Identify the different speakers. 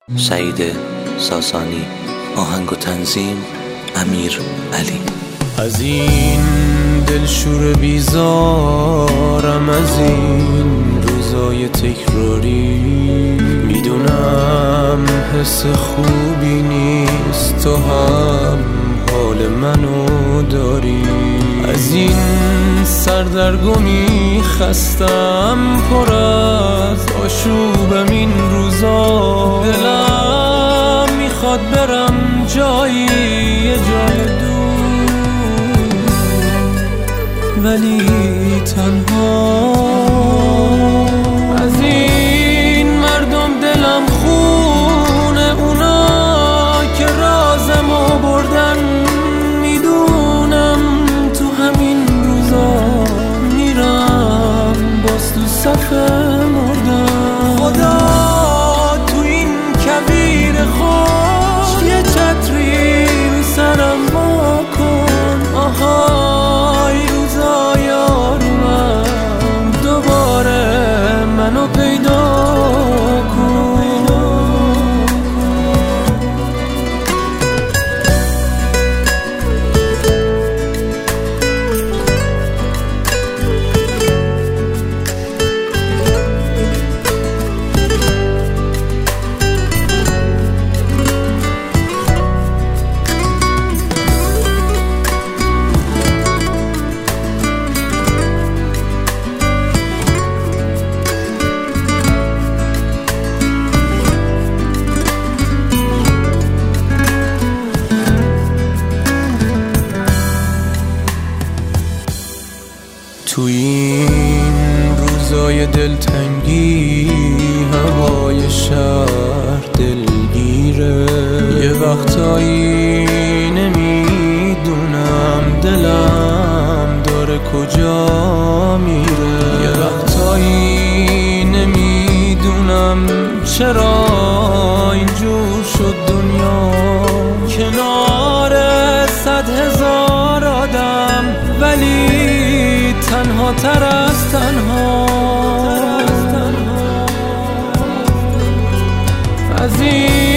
Speaker 1: سعید ساسانی. آهنگ و تنظیم امیر علی.
Speaker 2: از این دلشور بیزارم، از این روزای تکراری، میدونم حس خوبی نیست، تو هم حال منو داری. از این سردرگمی خستم، پر از آشوبم این روزا، دلم میخواد برم جایی، یه جای دور، ولی تنها. از این مردم دلم خونه، اونا که رازمو بردن، میدونم تو همین روزا میرم باز تو صف مردن. خدا تو این کویر خوش یه چتری سرم با کن، آهای روزای آرومم دوباره منو پیدا کن. تو این روزای دلتنگی هوای شهر دلگیره، یه وقتایی نمیدونم دلم داره کجا میره، یه وقتایی نمیدونم چرا اینجور شد دنیا، کنار 100,000 آدم ولی تنها تر از تنها. از این